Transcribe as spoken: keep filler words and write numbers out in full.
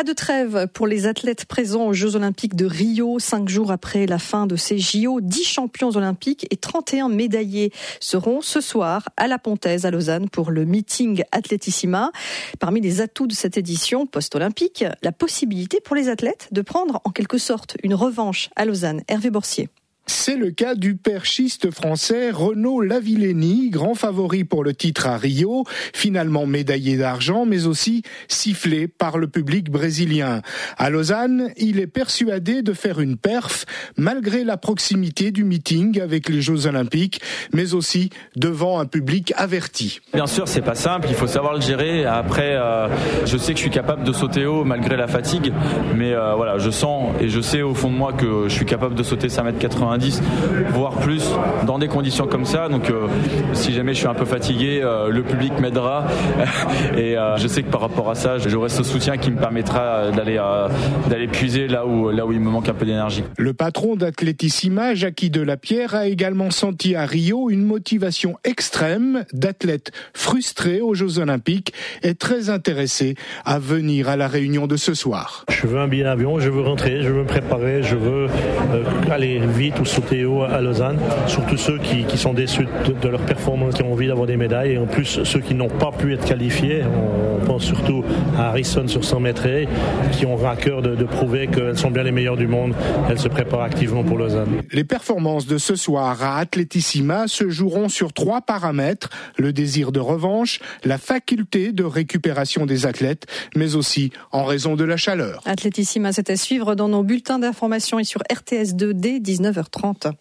Pas de trêve pour les athlètes présents aux Jeux Olympiques de Rio. Cinq jours après la fin de ces J O, dix champions olympiques et trente et un médaillés seront ce soir à la Pontaise à Lausanne pour le meeting Athletissima. Parmi les atouts de cette édition post-olympique, la possibilité pour les athlètes de prendre en quelque sorte une revanche à Lausanne. Hervé Borsier. C'est le cas du perchiste français Renaud Lavillenie, grand favori pour le titre à Rio, finalement médaillé d'argent, mais aussi sifflé par le public brésilien. À Lausanne, il est persuadé de faire une perf, malgré la proximité du meeting avec les Jeux Olympiques, mais aussi devant un public averti. Bien sûr, c'est pas simple, il faut savoir le gérer. Après, euh, je sais que je suis capable de sauter haut malgré la fatigue, mais euh, voilà, je sens et je sais au fond de moi que je suis capable de sauter cinq mètres quatre-vingt-dix, voire plus, dans des conditions comme ça. Donc euh, si jamais je suis un peu fatigué, euh, le public m'aidera et euh, je sais que par rapport à ça, j'aurai ce soutien qui me permettra d'aller euh, d'aller puiser là où là où il me manque un peu d'énergie. Le patron d'Athletissima, Jackie Delapierre, a également senti à Rio une motivation extrême d'athlètes frustrés aux Jeux Olympiques et très intéressés à venir à la réunion de ce soir. Je veux un billet d'avion, je veux rentrer, je veux me préparer, je veux euh, aller vite ou sauter haut à Lausanne, surtout ceux qui, qui sont déçus de, de leur performance, qui ont envie d'avoir des médailles, et en plus ceux qui n'ont pas pu être qualifiés, on, on pense surtout à Harrison sur cent mètres, qui ont à cœur de, de prouver qu'elles sont bien les meilleures du monde, elles se préparent activement pour Lausanne. Les performances de ce soir à Athletissima se joueront sur trois paramètres, le désir de revanche, la faculté de récupération des athlètes, mais aussi en raison de la chaleur. Athletissima, c'est à suivre dans nos bulletins d'information et sur R T S deux dès dix-neuf heures trente.